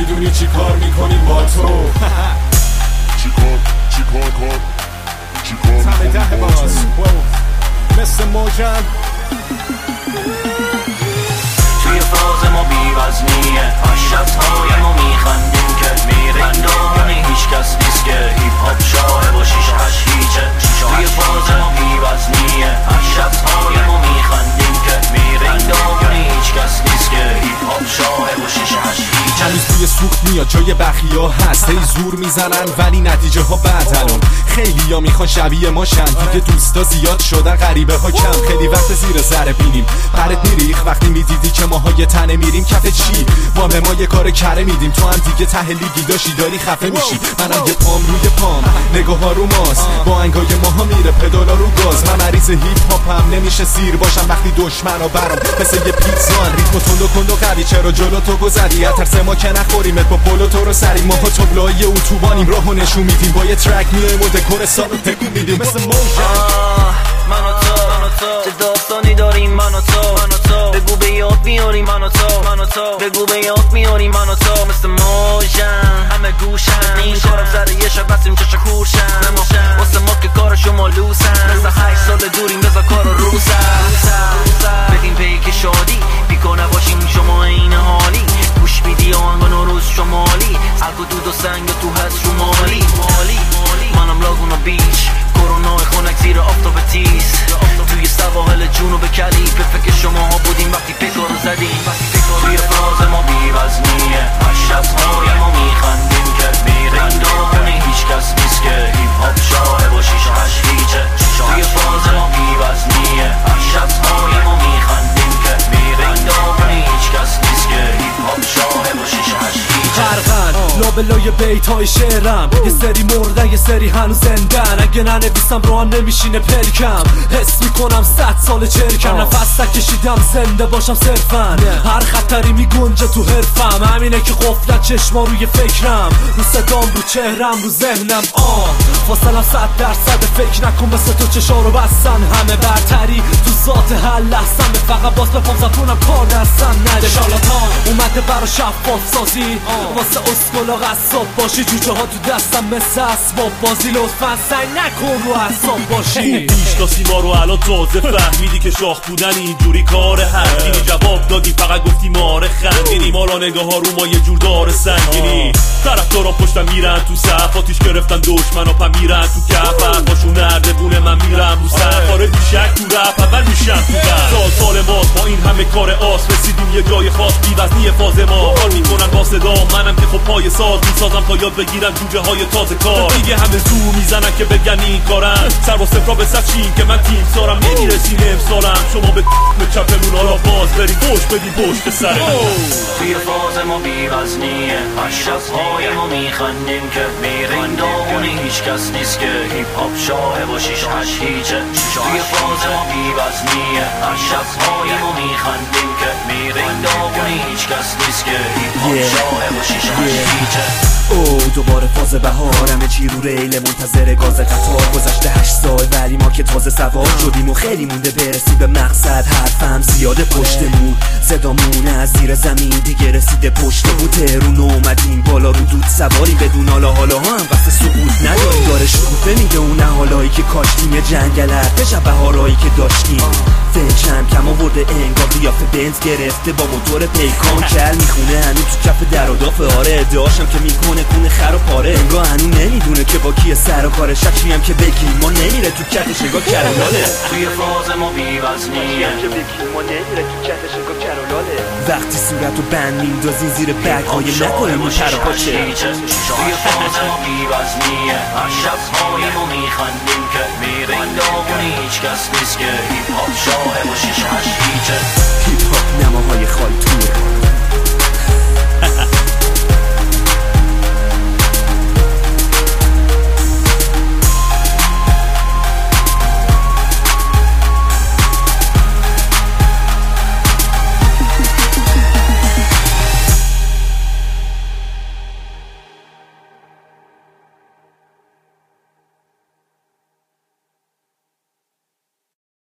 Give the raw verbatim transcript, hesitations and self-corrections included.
میدونی چی کار میکنیم با تو چی کار چی کار کار چی کار تمه ده باز مثل موجم توی فاز ما بیوزنیه شب‌های ما میخندیم که میریم دامون هیچ کس نیست که هیپ هاپ شاه با شیش هشت هیچه توی فاز ما بیوزنیه شب‌های ما میخندیم که میریم دامون هیچ کس نیست که هیپ هاپ شاه با شیش هشت هیچه هنوز توی سوخت میاد جای بخیا هست هی زور میزنن ولی نتیجه ها بعد الان خیلی ها میخوان شبیه ما شن دیگه دوستا زیاد شدن غریبه ها کم خیلی وقت زیر ذره بینیم پرت میریخ وقتی میدیدی که ماها یه تنه میریم کف چی ما به ما یه کار کره میدیم تو هم دیگه ته لیگی داشتی داری خفه میشی منم یه پام روی پام نگاه ها رو ماست با انگای ماها میره پدالا رو گاز من مریض هیپ هاپم نمیشه سیر باشم وقتی دشمنا برام مثل یه پیتزان ریتم تندو کندو قوی چرا جلو تو گذری ترس ما که نخوریم با پولو تو رو سری ماها تابلوهای اتوبانیم راهو نشون میدیم با یه ترک میایم و دکور سالو تکون میدیم مثل موجا من و تو چه داستانی داریم من و تو بگو به یاد میاریم من و تو بگو به یاد میاریم من و تو مثل موجن همه گوشن این کارم زده یه شب بسیم چشا کورشن واسه ما که کار شما لوسن مثل هشت سال دوریم بذار کارو روسن بدیم پیک شادی بیکا نباشیم شما این حالی گوش میدی آهنگ نوروز شمالی الگو دود و سنگ تو هست شمالی منم لاگونا بیچ کرونا خونک زیر آفتاب تیز توی سواحل جنوب کلی به فکر شما ها بودیم وقتی پیکا رو زدیم توی فاز ما بیوزنیه شب‌های ما میخندیم که میریم دامون هیچ کس نیست که هیپ هاپ شاه با شیش هشت هیچه توی فاز ما بیوزنیه شب‌های ما میخندیم که میریم دامون هیچ کس نیست که هیپ هاپ شاه با شیش هشت هیچه غرقن لابلای بیت های شعرم یه سری مردن یه سری هنوز زندن اگه ننویسم راهم نمیشینه پلکم حس میکنم صد سال چرکم نفس نکشیدم زنده باشم صرفا هر خطری میگنجه تو حرفم همینه که قفلت چشما روی فکرم رو صدام رو چهرم رو ذهنم آه فاصلم صد درصد فکر نکن مثل تو چشا رو بستن همه برتری تو ذات هر لحظم به فقط باز به پام زتونم کار دستم نده شالاتان اومده برا شفاف سازی واسه اسکولا قصاب باشی جوجه ها تو دستم مثل اسباب بازی لطفا سعی نکن رو اعصاب باشی میشناسی ما رو الان تازه فهمیدی که شاخ بودن اینجوری کار همینی جواب دادی فقط گفتی ماره خندینی ما را نگاه ها رو ما یه جور داره سنگینی طرفدارا پشتم میرن تو صف آتیش گرفتن دشمنا پا میرن تو کف حرفاشون نردبونه من میرم رو سر کار بیشک تو رپ اول میشم تو بر سال سال ماست با این همه کار آس رسیدیم یه جای خاص بیوزنی فاز ما حال میکنن با صدا منم که خب پای ساز میسازم تا یاد بگیرم جوجه های تازه کار دیگه همه زور میزنن که بگن این کارم سر و صفرا به صد چین که من تیم سارم نمیرسیم امسالم شما به چپمون حالا باز بریم پشت بدیم پشت سر توی فاز ما بیوزنیه شب‌های ما میخندیم که میریم دامون هیچ کس نیست که هیپ هاپ شاه با شیش هشت هیچه توی فاز ما بیوزنیه شب‌های ما میخندیم که میریم دامون هیچ کس نیست که هیپ هاپ شاه با شیش هشت هیچه او دوباره فاز بهارم چی رو ریل منتظر گاز قطار گذشته هشت سال ولی ما که تازه سوار شدیم و خیلی مونده برسی به مقصد حرفم زیاده پشتمون صدامون از زیر زمین دیگه رسیده پشت بود تهرون اومدیم بالا رو دود سواری بدون حالا حالا هم وقت سقوط نداریم داره شکوفه میگه اون حالایی که کاشتیم یه جنگلت بشه بهارایی که داشتیم فکرم کم آورده انگار قیافه بنز گرفته با موتور پیکان کل میخونه هنو تو کف در و دافه آره ادعاشم که میکنه کونه خر و پاره انگار هنو نمیدونه که با کیه سر و کاره شکی هم که بگیم ما نمیره تو کتش انگار کرلاله توی فاز ما بیوزنیه که بگیم ما نمیره تو کتش انگار کرلاله وقتی صورتو بند میندازین زیر بگ های نکنیم و پر و پاچه توی فاز ما بیوزنیه شب‌های ما میخندیم که میریم دامون هیچ کس نیست که هیپ هاپ شاه با شیش هشت هیچه هیپ هاپ نماهای خالتوره